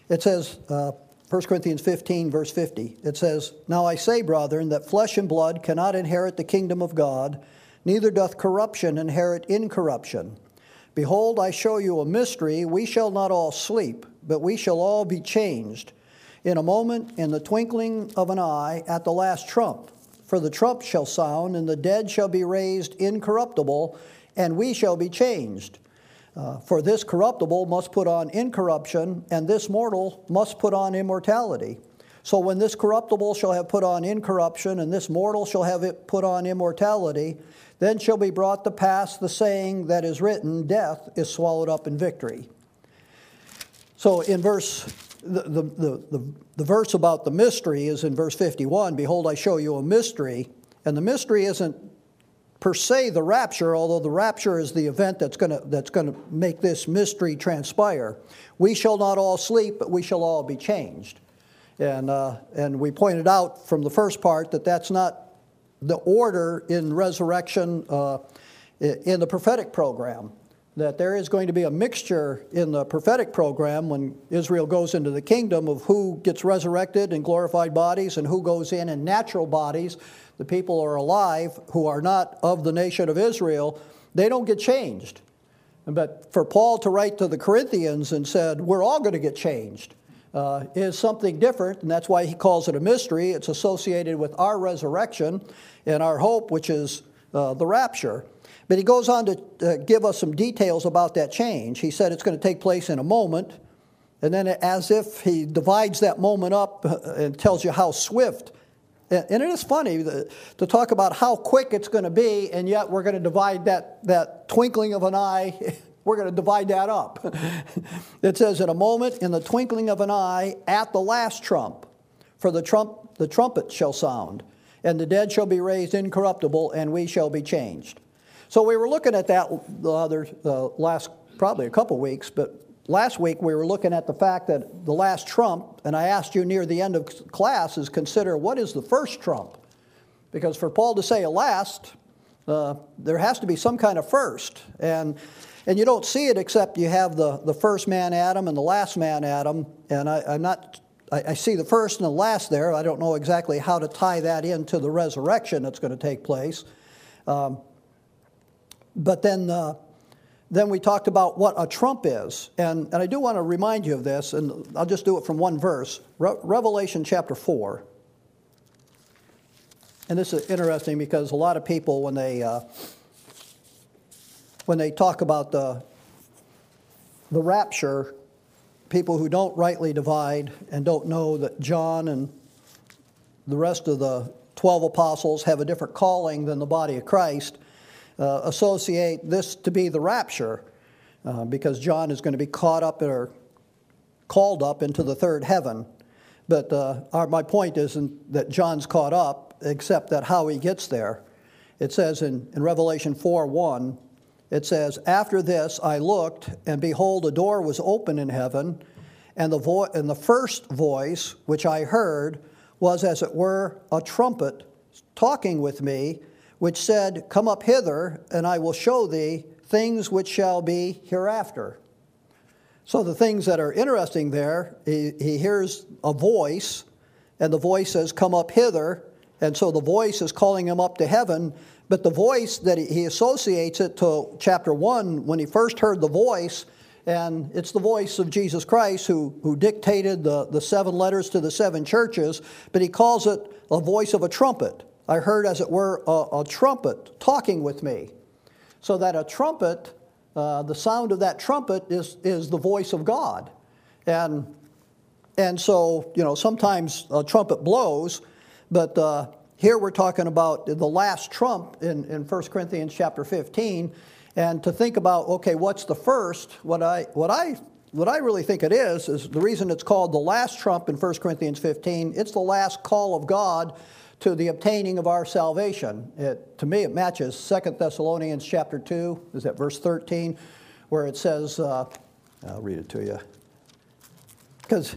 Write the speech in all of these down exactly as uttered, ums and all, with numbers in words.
It says, uh, First Corinthians fifteen, verse fifty, it says, "Now I say, brethren, that flesh and blood cannot inherit the kingdom of God, neither doth corruption inherit incorruption. Behold, I show you a mystery. We shall not all sleep, but we shall all be changed. In a moment, in the twinkling of an eye, at the last trump. For the trump shall sound, and the dead shall be raised incorruptible, and we shall be changed. Uh, for this corruptible must put on incorruption, and this mortal must put on immortality. So when this corruptible shall have put on incorruption, and this mortal shall have it put on immortality, then shall be brought to pass the saying that is written, death is swallowed up in victory." So in verse, the, the, the, the, the verse about the mystery is in verse fifty-one, "Behold, I show you a mystery." And the mystery isn't per se the rapture, although the rapture is the event that's going to that's going to make this mystery transpire. We shall not all sleep, but we shall all be changed. And uh, and we pointed out from the first part that that's not the order in resurrection uh, in the prophetic program. That there is going to be a mixture in the prophetic program when Israel goes into the kingdom of who gets resurrected in glorified bodies and who goes in in natural bodies. The people who are alive who are not of the nation of Israel, they don't get changed. But for Paul to write to the Corinthians and said, we're all going to get changed, uh, is something different, and that's why he calls it a mystery. It's associated with our resurrection and our hope, which is uh, the rapture. But he goes on to uh, give us some details about that change. He said it's going to take place in a moment, and then as if he divides that moment up and tells you how swift. And it is funny to talk about how quick it's going to be, and yet we're going to divide that, that twinkling of an eye, we're going to divide that up. It says, in a moment, in the twinkling of an eye, at the last trump, for the trump, the trumpet shall sound, and the dead shall be raised incorruptible, and we shall be changed. So we were looking at that the other uh, last, probably a couple weeks, but last week we were looking at the fact that the last trump, and I asked you near the end of class, is consider what is the first trump? Because for Paul to say a last, uh, there has to be some kind of first. And and you don't see it except you have the, the first man Adam and the last man Adam. And I, I'm not, I, I see the first and the last there. I don't know exactly how to tie that into the resurrection that's going to take place. Um, but then... Uh, Then we talked about what a trump is. And, and I do want to remind you of this, and I'll just do it from one verse. Re- Revelation chapter four. And this is interesting because a lot of people, when they uh, when they talk about the, the rapture, people who don't rightly divide and don't know that John and the rest of the twelve apostles have a different calling than the body of Christ, Uh, associate this to be the rapture uh, because John is going to be caught up or called up into the third heaven. But uh, our, my point isn't that John's caught up, except that how he gets there. It says in, in Revelation four one, it says, "After this I looked, and behold, a door was open in heaven, and the, vo- and the first voice which I heard was as it were a trumpet talking with me, which said, Come up hither, and I will show thee things which shall be hereafter." So the things that are interesting there, he, he hears a voice, and the voice says, Come up hither, and so the voice is calling him up to heaven, but the voice that he, he associates it to chapter one, when he first heard the voice, and it's the voice of Jesus Christ who, who dictated the, the seven letters to the seven churches, but he calls it a voice of a trumpet. I heard, as it were, a, a trumpet talking with me. So that a trumpet, uh, the sound of that trumpet is, is the voice of God. And and so, you know, sometimes a trumpet blows, but uh, here we're talking about the last trump in, in First Corinthians chapter fifteen. And to think about, okay, what's the first? What I what I what I really think it is, is the reason it's called the last trump in First Corinthians fifteen, it's the last call of God to the obtaining of our salvation. It, to me, it matches Second Thessalonians chapter two, is that verse thirteen, where it says, uh, I'll read it to you. Because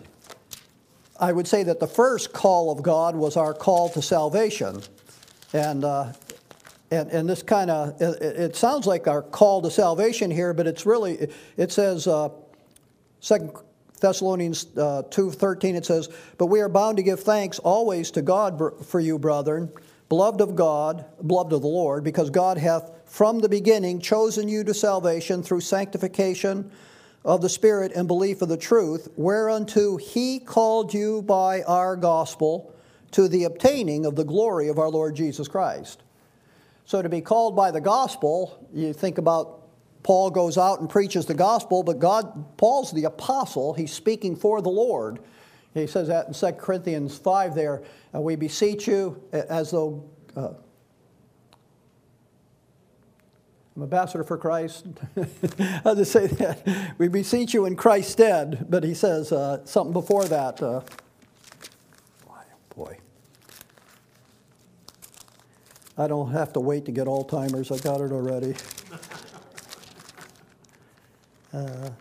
I would say that the first call of God was our call to salvation. And uh, and, and this kind of, it, it sounds like our call to salvation here, but it's really, it says, uh, Second Thessalonians uh, two thirteen, it says, "But we are bound to give thanks always to God for you, brethren, beloved of God, beloved of the Lord, because God hath from the beginning chosen you to salvation through sanctification of the Spirit and belief of the truth, whereunto he called you by our gospel to the obtaining of the glory of our Lord Jesus Christ." So to be called by the gospel, you think about Paul goes out and preaches the gospel, but God, Paul's the apostle. He's speaking for the Lord. He says that in Second Corinthians five there, uh, we beseech you as though uh, I'm ambassador for Christ. I'll just say that. We beseech you in Christ's stead, but he says uh, something before that. Uh, boy. I don't have to wait to get Alzheimer's. I got it already. Uh,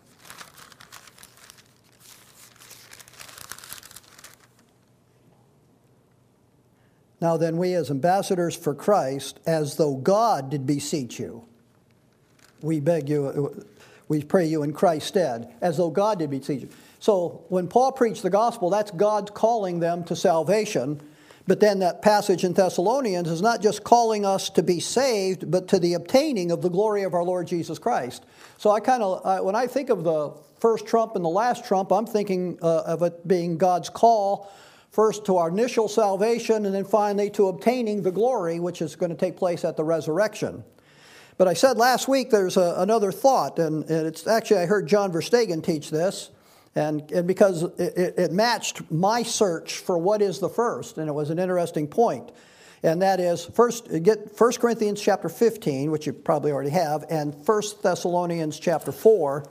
now then, we as ambassadors for Christ, as though God did beseech you, we beg you, we pray you in Christ's stead, as though God did beseech you. So when Paul preached the gospel, that's God calling them to salvation. But then that passage in Thessalonians is not just calling us to be saved, but to the obtaining of the glory of our Lord Jesus Christ. So I kind of, uh, when I think of the first trump and the last trump, I'm thinking uh, of it being God's call first to our initial salvation and then finally to obtaining the glory, which is going to take place at the resurrection. But I said last week there's a, another thought, and, and it's actually I heard John Verstegen teach this. And, and because it, it matched my search for what is the first, and it was an interesting point. And that is, first, get First Corinthians chapter fifteen, which you probably already have, and First Thessalonians chapter four,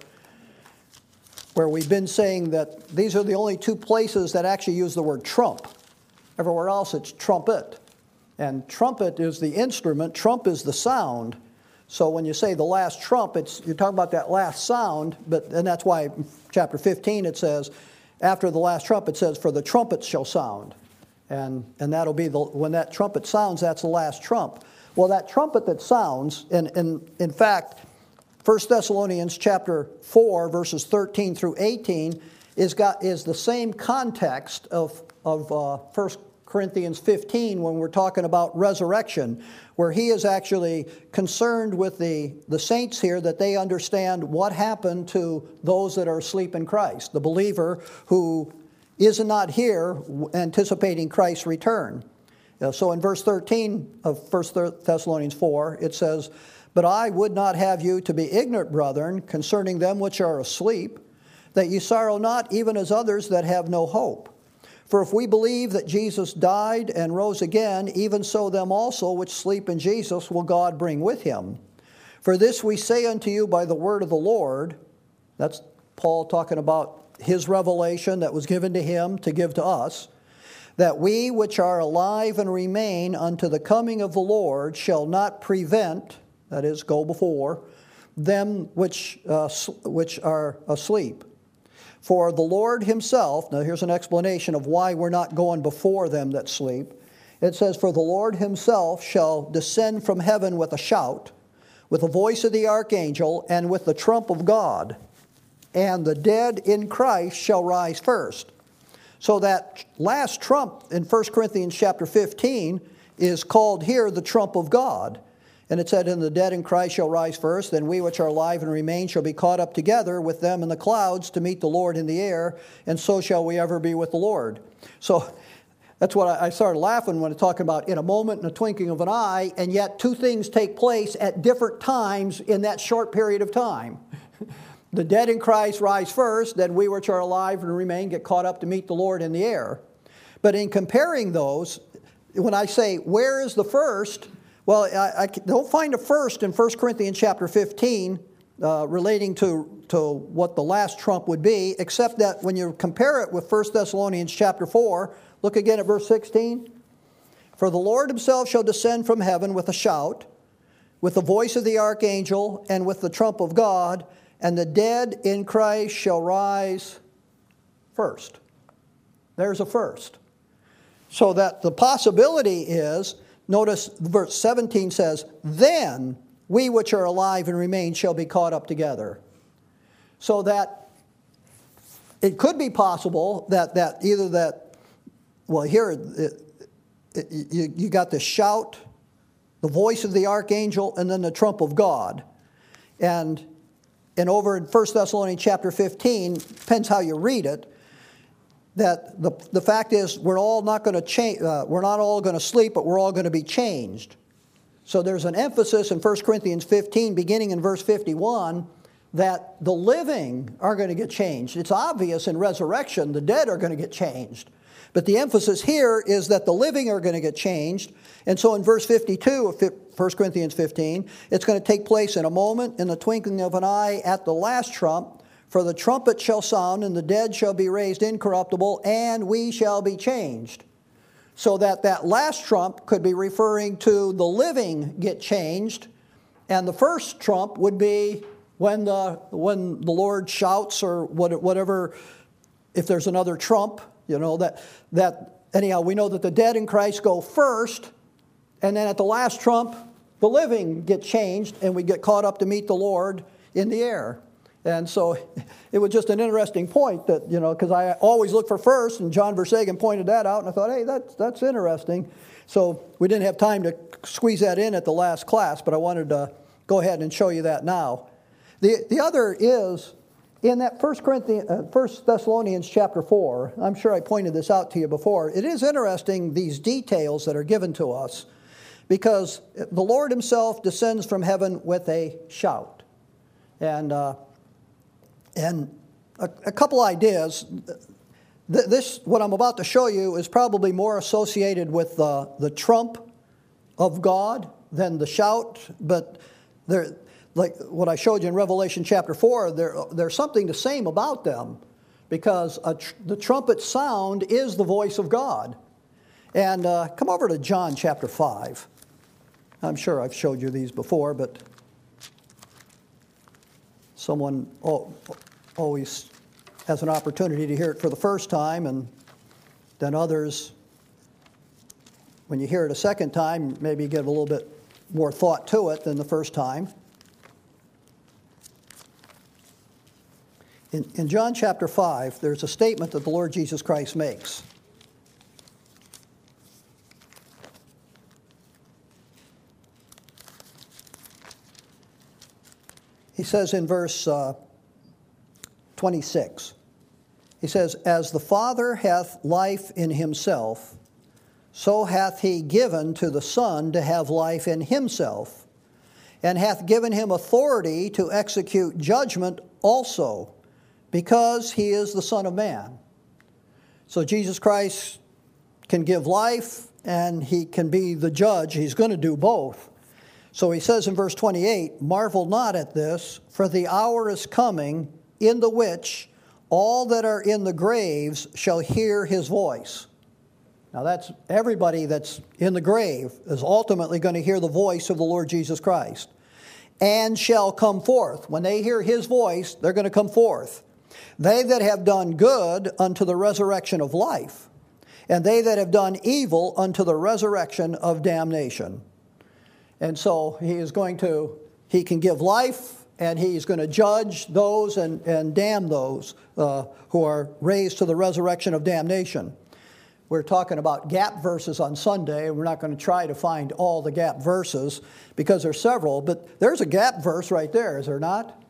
where we've been saying that these are the only two places that actually use the word trump. Everywhere else it's trumpet. And trumpet is the instrument, trump is the sound. So when you say the last trump, it's you're talking about that last sound, but and that's why in chapter fifteen it says, after the last trump, it says, "For the trumpets shall sound." And and that'll be the when that trumpet sounds, that's the last trump. Well, that trumpet that sounds, and, and in fact, First Thessalonians chapter four, verses thirteen through eighteen, is got is the same context of of uh, First Corinthians fifteen when we're talking about resurrection, where he is actually concerned with the, the saints here that they understand what happened to those that are asleep in Christ, the believer who is not here anticipating Christ's return. Uh, so in verse thirteen of First Thessalonians four, it says, "But I would not have you to be ignorant, brethren, concerning them which are asleep, that ye sorrow not even as others that have no hope. For if we believe that Jesus died and rose again, even so them also which sleep in Jesus will God bring with him. For this we say unto you by the word of the Lord," that's Paul talking about his revelation that was given to him to give to us, "that we which are alive and remain unto the coming of the Lord shall not prevent," that is, go before, "them which, uh, which are asleep. For the Lord himself," now here's an explanation of why we're not going before them that sleep. It says, "For the Lord himself shall descend from heaven with a shout, with the voice of the archangel, and with the trump of God. And the dead in Christ shall rise first." So that last trump in First Corinthians chapter fifteen is called here the trump of God. And it said, "And the dead in Christ shall rise first, then we which are alive and remain shall be caught up together with them in the clouds to meet the Lord in the air, and so shall we ever be with the Lord." So that's what I started laughing when I'm talking about in a moment, in a twinkling of an eye, and yet two things take place at different times in that short period of time. The dead in Christ rise first, then we which are alive and remain get caught up to meet the Lord in the air. But in comparing those, when I say, where is the first? Well, I, I don't find a first in First Corinthians chapter fifteen uh, relating to, to what the last trump would be, except that when you compare it with First Thessalonians chapter four, look again at verse sixteen. "For the Lord himself shall descend from heaven with a shout, with the voice of the archangel, and with the trump of God, and the dead in Christ shall rise first." There's a first. So that the possibility is, notice verse seventeen says, "Then we which are alive and remain shall be caught up together." So that it could be possible that, that either that, well, here it, it, you, you got the shout, the voice of the archangel, and then the trump of God. And, and over in First Thessalonians chapter fifteen, depends how you read it, that the, the fact is we're all not going to change, uh, we're not all going to sleep, but we're all going to be changed. So there's an emphasis in First Corinthians fifteen, beginning in verse fifty-one, that the living are going to get changed. It's obvious in resurrection, the dead are going to get changed. But the emphasis here is that the living are going to get changed. And so in verse fifty-two of First Corinthians fifteen, it's going to take place in a moment, in the twinkling of an eye, at the last trump. For the trumpet shall sound, and the dead shall be raised incorruptible, and we shall be changed. So that that last trump could be referring to the living get changed, and the first trump would be when the when the Lord shouts, or what, whatever, if there's another trump, you know, that that anyhow, we know that the dead in Christ go first, and then at the last trump, the living get changed, and we get caught up to meet the Lord in the air. And so it was just an interesting point that, you know, because I always look for first, and John Versagen pointed that out, and I thought, hey, that's, that's interesting. So we didn't have time to squeeze that in at the last class, but I wanted to go ahead and show you that now. The, the other is, in that First Corinthians, uh, First Thessalonians chapter four, I'm sure I pointed this out to you before, it is interesting, these details that are given to us, because the Lord himself descends from heaven with a shout. And... Uh, And a, a couple ideas. This, what I'm about to show you, is probably more associated with the, the trump of God than the shout. But there, like what I showed you in Revelation chapter four, there, there's something the same about them, because a tr- the trumpet sound is the voice of God. And uh, come over to John chapter five. I'm sure I've showed you these before, but someone always has an opportunity to hear it for the first time, and then others, when you hear it a second time, maybe you give a little bit more thought to it than the first time. In, in John chapter five, there's a statement that the Lord Jesus Christ makes. He says in verse uh, twenty-six, he says, "As the Father hath life in himself, so hath he given to the Son to have life in himself, and hath given him authority to execute judgment also, because he is the Son of Man." So Jesus Christ can give life, and he can be the judge. He's going to do both. So he says in verse twenty-eight, "Marvel not at this, for the hour is coming, in the which all that are in the graves shall hear his voice." Now that's everybody that's in the grave is ultimately going to hear the voice of the Lord Jesus Christ. "And shall come forth." When they hear his voice, they're going to come forth. "They that have done good unto the resurrection of life, and they that have done evil unto the resurrection of damnation." And so he is going to, he can give life, and he's going to judge those and, and damn those uh, who are raised to the resurrection of damnation. We're talking about gap verses on Sunday, and we're not going to try to find all the gap verses because there's several, but there's a gap verse right there, is there not?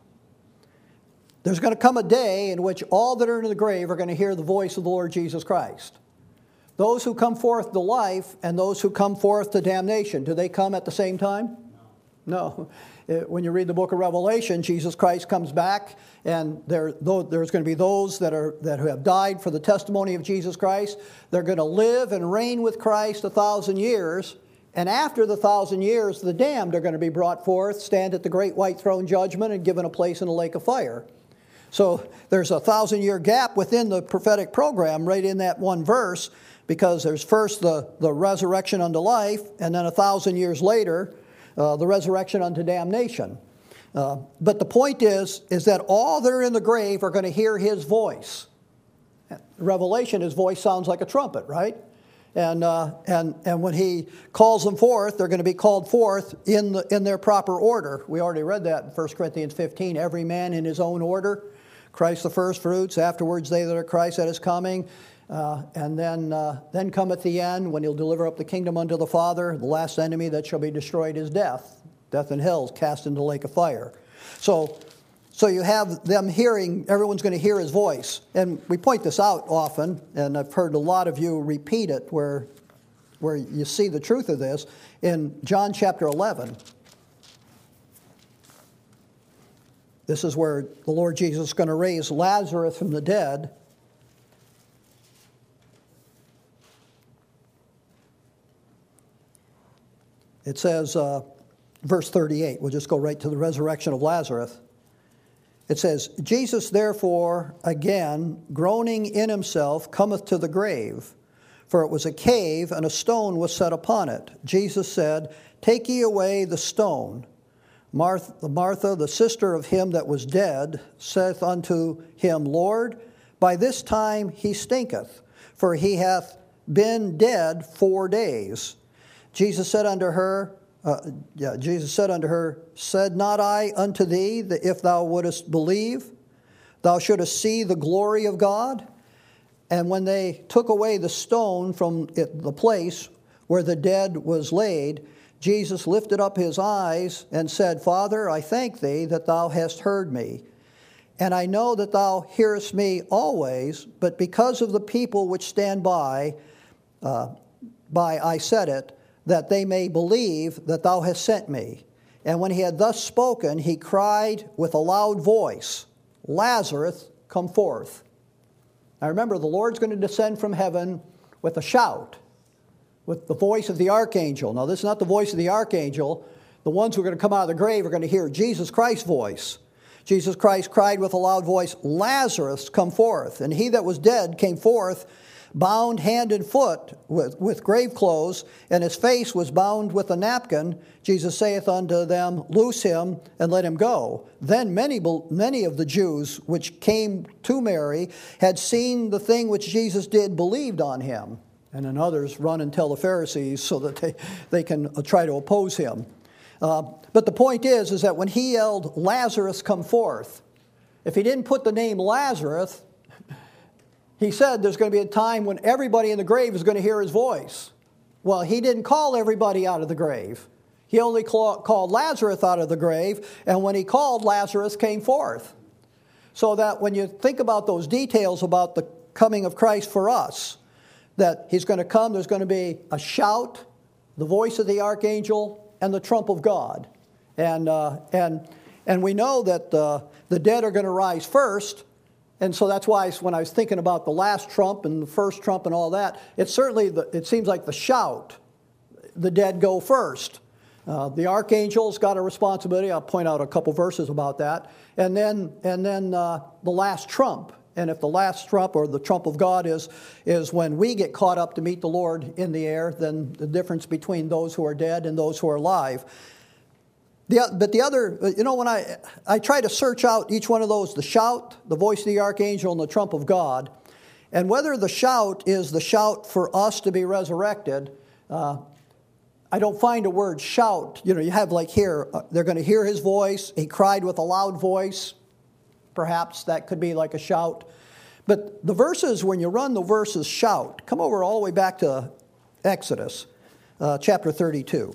There's going to come a day in which all that are in the grave are going to hear the voice of the Lord Jesus Christ. Those who come forth to life and those who come forth to damnation, do they come at the same time? No. No. When you read the book of Revelation, Jesus Christ comes back, and there, there's going to be those that are that have died for the testimony of Jesus Christ. They're going to live and reign with Christ a thousand years, and after the thousand years, the damned are going to be brought forth, stand at the great white throne judgment, and given a place in the lake of fire. So there's a thousand-year gap within the prophetic program right in that one verse, because there's first the, the resurrection unto life, and then a thousand years later, uh, the resurrection unto damnation. Uh, but the point is, is that all that are in the grave are going to hear his voice. Revelation, his voice sounds like a trumpet, right? And, uh, and, and when he calls them forth, they're going to be called forth in, the, in their proper order. We already read that in First Corinthians fifteen, every man in his own order. Christ the first fruits, afterwards they that are Christ that is coming. Uh, and then, uh, then cometh the end, when he'll deliver up the kingdom unto the Father. The last enemy that shall be destroyed is death. Death and hell is cast into the lake of fire. So, so you have them hearing, everyone's going to hear his voice. And we point this out often, and I've heard a lot of you repeat it where, where you see the truth of this. In John chapter eleven, this is where the Lord Jesus is going to raise Lazarus from the dead. It says, uh, verse thirty-eight, we'll just go right to the resurrection of Lazarus. It says, Jesus therefore, again, groaning in himself, cometh to the grave. For it was a cave, and a stone was set upon it. Jesus said, Take ye away the stone. Martha, Martha, the sister of him that was dead, saith unto him, Lord, by this time he stinketh, for he hath been dead four days. Jesus said unto her, uh, yeah, Jesus said unto her, Said not I unto thee that if thou wouldest believe, thou shouldest see the glory of God? And when they took away the stone from it, the place where the dead was laid, Jesus lifted up his eyes and said, Father, I thank thee that thou hast heard me. And I know that thou hearest me always, but because of the people which stand by, uh, by I said it, that they may believe that thou hast sent me. And when he had thus spoken, he cried with a loud voice, Lazarus, come forth. Now remember, the Lord's going to descend from heaven with a shout, with the voice of the archangel. Now this is not the voice of the archangel. The ones who are going to come out of the grave are going to hear Jesus Christ's voice. Jesus Christ cried with a loud voice, Lazarus, come forth. And he that was dead came forth, bound hand and foot with, with grave clothes, and his face was bound with a napkin. Jesus saith unto them, Loose him, and let him go. Then many, many of the Jews which came to Mary had seen the thing which Jesus did, believed on him. And then others run and tell the Pharisees so that they, they can try to oppose him. Uh, but the point is, is that when he yelled, Lazarus, come forth, if he didn't put the name Lazarus, he said there's going to be a time when everybody in the grave is going to hear his voice. Well, he didn't call everybody out of the grave. He only called Lazarus out of the grave, and when he called, Lazarus came forth. So that when you think about those details about the coming of Christ for us, that he's going to come, there's going to be a shout, the voice of the archangel, and the trump of God. And, uh, and, and we know that uh, the dead are going to rise first. And so that's why when I was thinking about the last trump and the first trump and all that, it's certainly, the, it seems like the shout, the dead go first. Uh, the archangel's got a responsibility. I'll point out a couple verses about that. And then, and then uh, the last trump. And if the last trump or the trump of God is, is when we get caught up to meet the Lord in the air, then the difference between those who are dead and those who are alive. The, but the other, you know, when I, I try to search out each one of those, the shout, the voice of the archangel, and the trump of God, and whether the shout is the shout for us to be resurrected, uh, I don't find a word shout. You know, you have like here, uh, they're going to hear his voice. He cried with a loud voice. Perhaps that could be like a shout. But the verses, when you run the verses shout, come over all the way back to Exodus, uh, chapter thirty-two.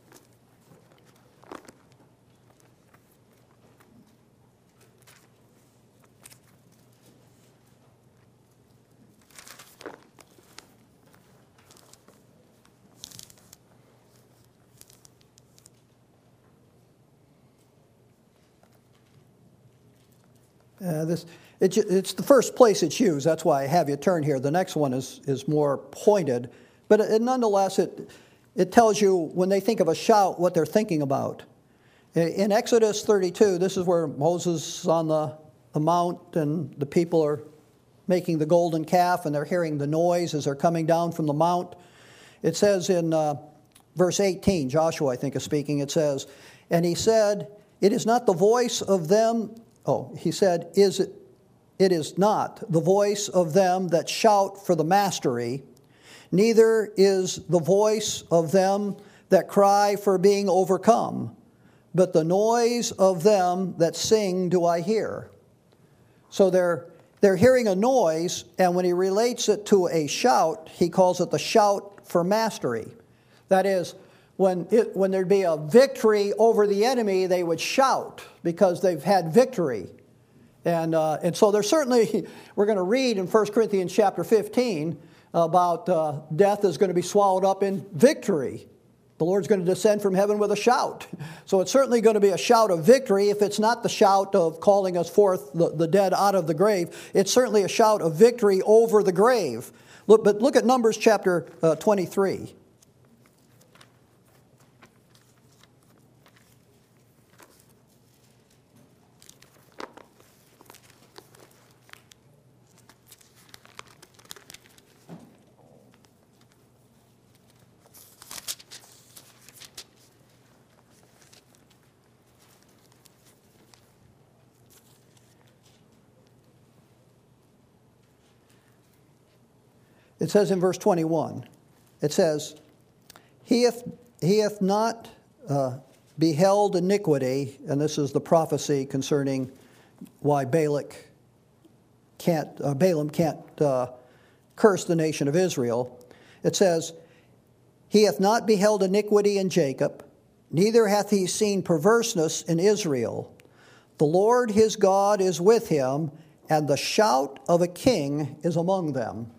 Uh, this, it, it's the first place it's used. That's why I have you turn here. The next one is, is more pointed. But it, nonetheless, it, it tells you when they think of a shout what they're thinking about. In Exodus thirty-two, this is where Moses is on the, the mount and the people are making the golden calf and they're hearing the noise as they're coming down from the mount. It says in uh, verse eighteen, Joshua I think is speaking, it says, And he said, It is not the voice of them... Oh, he said, is it, it is not the voice of them that shout for the mastery, neither is the voice of them that cry for being overcome, but the noise of them that sing do I hear. So they're, they're hearing a noise, and when he relates it to a shout, he calls it the shout for mastery. That is, when, it, when there'd be a victory over the enemy, they would shout because they've had victory. And, uh, and so there's certainly, we're going to read in First Corinthians chapter fifteen about uh, death is going to be swallowed up in victory. The Lord's going to descend from heaven with a shout. So it's certainly going to be a shout of victory. If it's not the shout of calling us forth the, the dead out of the grave, it's certainly a shout of victory over the grave. Look, but look at Numbers chapter uh, twenty-three. It says in verse twenty-one, it says, He hath, he hath not uh, beheld iniquity, and this is the prophecy concerning why Balak can't, uh, Balaam can't uh, curse the nation of Israel. It says, He hath not beheld iniquity in Jacob, neither hath he seen perverseness in Israel. The Lord his God is with him, and the shout of a king is among them.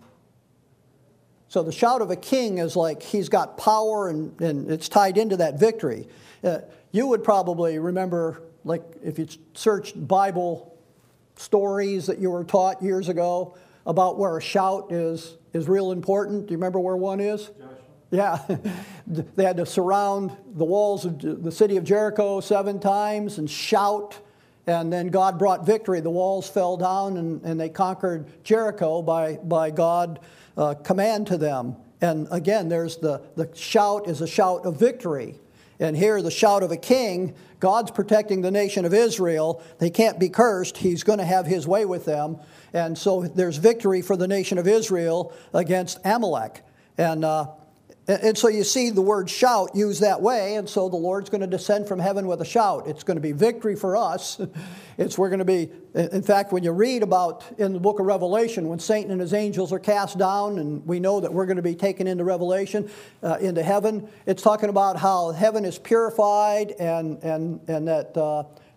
So the shout of a king is like he's got power, and, and it's tied into that victory. Uh, you would probably remember, like if you searched Bible stories that you were taught years ago about where a shout is, is real important. Do you remember where one is? Joshua. Yeah. They had to surround the walls of the city of Jericho seven times and shout, and then God brought victory. The walls fell down, and, and they conquered Jericho by, by God Uh, command to them. And again, there's the, the shout is a shout of victory. And here the shout of a king. God's protecting the nation of Israel. They can't be cursed. He's going to have his way with them. And so there's victory for the nation of Israel against Amalek. And uh, and so you see the word shout used that way, and so the Lord's going to descend from heaven with a shout. It's going to be victory for us. It's we're going to be, in fact, when you read about in the book of Revelation, when Satan and his angels are cast down, and we know that we're going to be taken into Revelation, uh, into heaven, it's talking about how heaven is purified, and and and that, uh,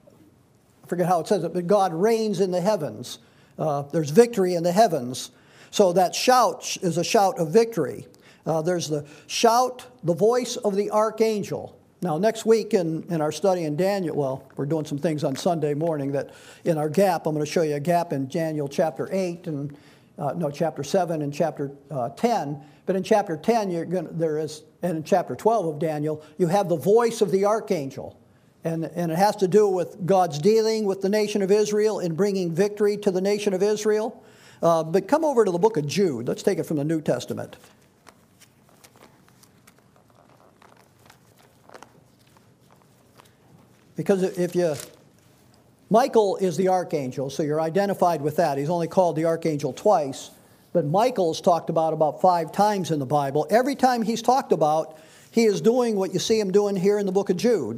I forget how it says it, but God reigns in the heavens. Uh, there's victory in the heavens. So that shout is a shout of victory. Uh, there's the shout, the voice of the archangel. Now, next week in, in our study in Daniel, well, we're doing some things on Sunday morning that in our gap, I'm going to show you a gap in Daniel chapter eight, and uh, no, chapter seven and chapter uh, ten. But in chapter ten, you're going to, there is, and in chapter twelve of Daniel, you have the voice of the archangel. And, and it has to do with God's dealing with the nation of Israel in bringing victory to the nation of Israel. Uh, but come over to the book of Jude. Let's take it from the New Testament. Because if you, Michael is the archangel, so you're identified with that. He's only called the archangel twice, but Michael's talked about about five times in the Bible. Every time he's talked about, he is doing what you see him doing here in the book of Jude.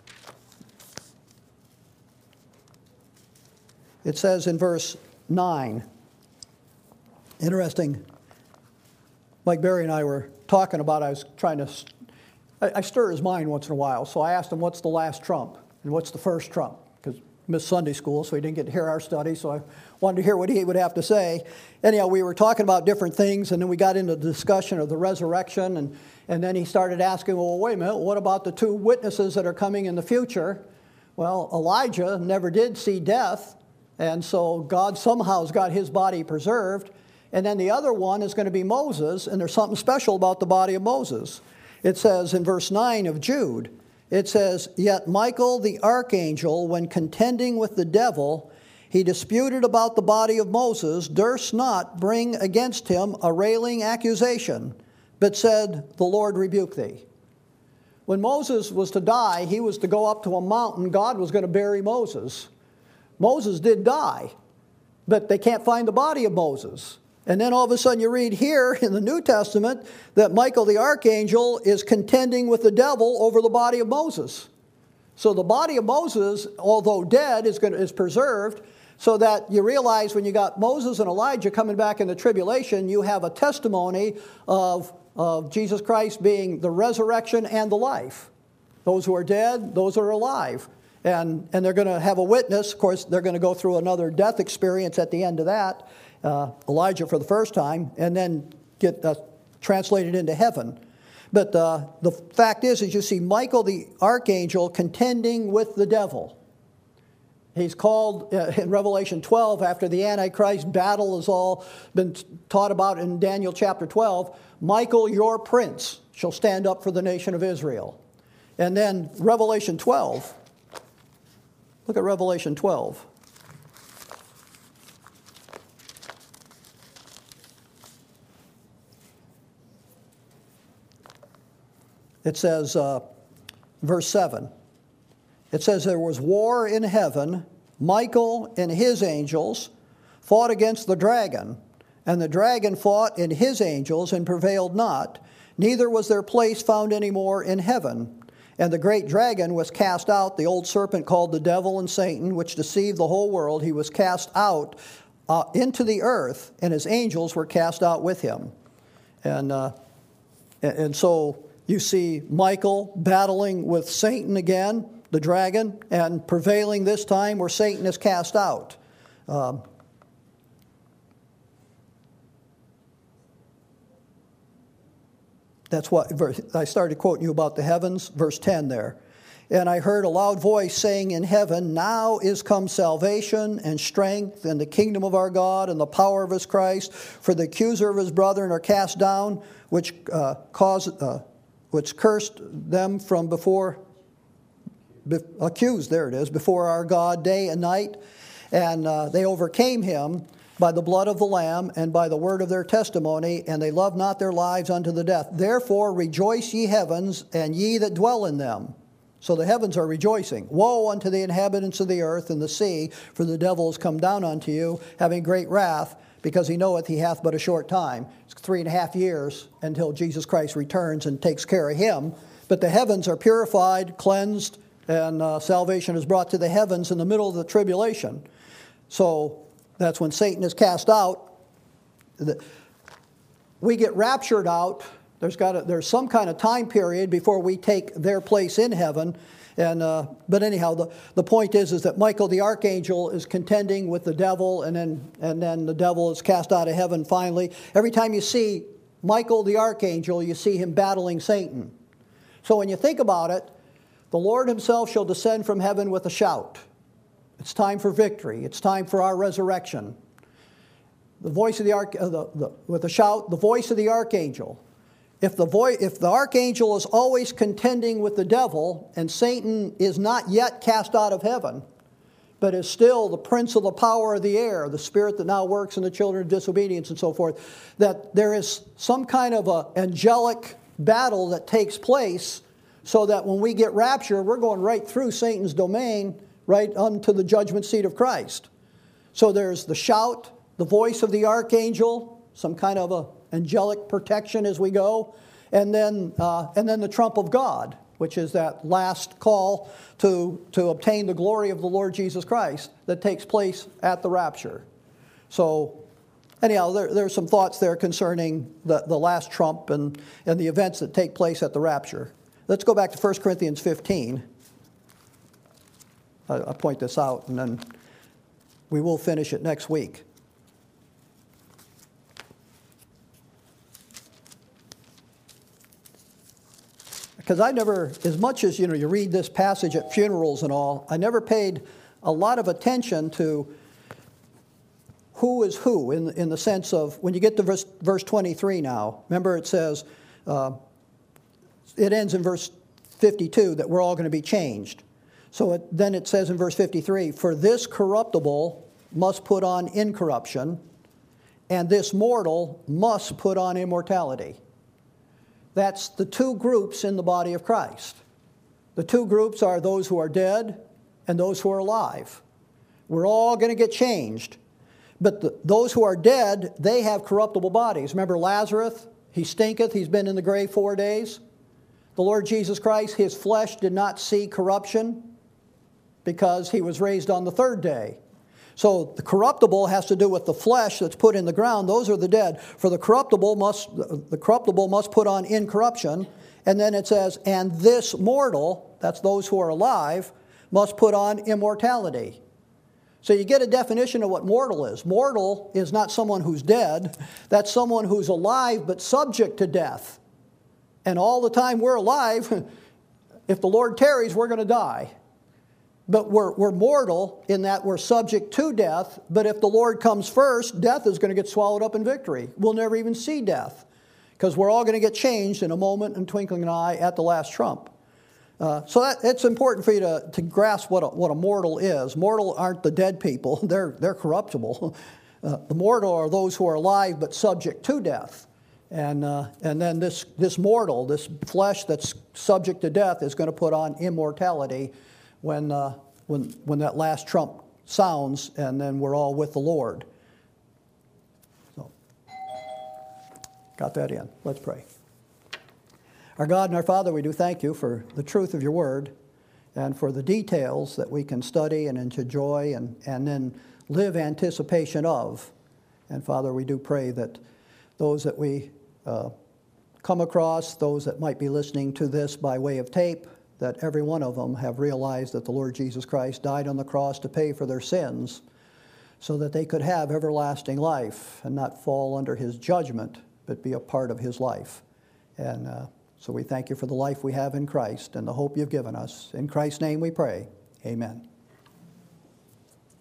It says in verse nine, interesting, Mike Berry and I were talking about, I was trying to, I, I stir his mind once in a while, so I asked him, what's the last trump? And what's the first trump? Because missed Sunday school, so he didn't get to hear our study, so I wanted to hear what he would have to say. Anyhow, we were talking about different things, and then we got into the discussion of the resurrection, and, and then he started asking, well, wait a minute, what about the two witnesses that are coming in the future? Well, Elijah never did see death, and so God somehow has got his body preserved. And then the other one is going to be Moses, and there's something special about the body of Moses. It says in verse nine of Jude, it says, Yet Michael the archangel, when contending with the devil, he disputed about the body of Moses, durst not bring against him a railing accusation, but said, The Lord rebuke thee. When Moses was to die, he was to go up to a mountain. God was going to bury Moses. Moses did die, but they can't find the body of Moses. And then all of a sudden you read here in the New Testament that Michael the archangel is contending with the devil over the body of Moses. So the body of Moses, although dead, is, going to, is preserved. So that you realize when you got Moses and Elijah coming back in the tribulation, you have a testimony of, of Jesus Christ being the resurrection and the life. Those who are dead, those who are alive. And, and they're going to have a witness. Of course, they're going to go through another death experience at the end of that. Uh, Elijah for the first time, and then get uh, translated into heaven. But uh, the fact is, is you see Michael the archangel contending with the devil. He's called uh, in Revelation twelve, after the Antichrist battle has all been taught about in Daniel chapter twelve, Michael, your prince, shall stand up for the nation of Israel. And then Revelation twelve, look at Revelation twelve. It says, uh, verse seven, it says, there was war in heaven. Michael and his angels fought against the dragon, and the dragon fought and his angels and prevailed not. Neither was their place found any more in heaven. And the great dragon was cast out, the old serpent called the devil and Satan, which deceived the whole world. He was cast out uh, into the earth, and his angels were cast out with him. And uh, and so you see Michael battling with Satan again, the dragon, and prevailing this time where Satan is cast out. Um, that's what I started quoting you about the heavens, verse ten there. And I heard a loud voice saying in heaven, now is come salvation and strength and the kingdom of our God and the power of his Christ. For the accuser of his brethren are cast down, which uh, caused... Uh, which cursed them from before, be, accused, there it is, before our God day and night. And uh, they overcame him by the blood of the Lamb and by the word of their testimony, and they loved not their lives unto the death. Therefore rejoice, ye heavens, and ye that dwell in them. So the heavens are rejoicing. Woe unto the inhabitants of the earth and the sea, for the devil is come down unto you, having great wrath, because he knoweth he hath but a short time. It's three and a half years until Jesus Christ returns and takes care of him. But the heavens are purified, cleansed, and uh, salvation is brought to the heavens in the middle of the tribulation. So that's when Satan is cast out. We get raptured out. There's got to, there's some kind of time period before we take their place in heaven. And uh, but anyhow, the, the point is is that Michael the archangel is contending with the devil, and then and then the devil is cast out of heaven finally. Every time you see Michael the archangel, you see him battling Satan. So when you think about it, the Lord himself shall descend from heaven with a shout. It's time for victory. It's time for our resurrection. The voice of the, arch, uh, the, the with a shout, the voice of the archangel. If the, vo- if the archangel is always contending with the devil, and Satan is not yet cast out of heaven, but is still the prince of the power of the air, the spirit that now works in the children of disobedience and so forth, that there is some kind of a angelic battle that takes place, so that when we get raptured, we're going right through Satan's domain, right unto the judgment seat of Christ. So there's the shout, the voice of the archangel, some kind of a angelic protection as we go, and then uh, and then the trump of God, which is that last call to to obtain the glory of the Lord Jesus Christ that takes place at the rapture. So anyhow, there, there's some thoughts there concerning the, the last trump and, and the events that take place at the rapture. Let's go back to First Corinthians fifteen. I, I'll point this out, and then we will finish it next week. Because I never, as much as, you know, you read this passage at funerals and all, I never paid a lot of attention to who is who in, in the sense of, when you get to verse, verse twenty-three now, remember it says, uh, it ends in verse fifty-two that we're all going to be changed. So it, then it says in verse fifty-three, for this corruptible must put on incorruption, and this mortal must put on immortality. That's the two groups in the body of Christ. The two groups are those who are dead and those who are alive. We're all going to get changed. But the, those who are dead, they have corruptible bodies. Remember Lazarus? He stinketh. He's been in the grave four days. The Lord Jesus Christ, his flesh did not see corruption because he was raised on the third day. So the corruptible has to do with the flesh that's put in the ground. Those are the dead. For the corruptible must the corruptible must put on incorruption. And then it says, and this mortal, that's those who are alive, must put on immortality. So you get a definition of what mortal is. Mortal is not someone who's dead. That's someone who's alive but subject to death. And all the time we're alive, if the Lord tarries, we're going to die. But we're, we're mortal in that we're subject to death. But if the Lord comes first, death is going to get swallowed up in victory. We'll never even see death, because we're all going to get changed in a moment and twinkling an eye at the last trump. Uh, so that, it's important for you to, to grasp what a, what a mortal is. Mortal aren't the dead people. They're, they're corruptible. Uh, the mortal are those who are alive but subject to death. And, uh, and then this, this mortal, this flesh that's subject to death, is going to put on immortality when, uh, when, when that last trump sounds, and then we're all with the Lord. So, got that in. Let's pray. Our God and our Father, we do thank you for the truth of your word and for the details that we can study and enjoy and, and then live anticipation of. And Father, we do pray that those that we uh, come across, those that might be listening to this by way of tape, that every one of them have realized that the Lord Jesus Christ died on the cross to pay for their sins so that they could have everlasting life and not fall under his judgment, but be a part of his life. And uh, so we thank you for the life we have in Christ and the hope you've given us. In Christ's name we pray. Amen.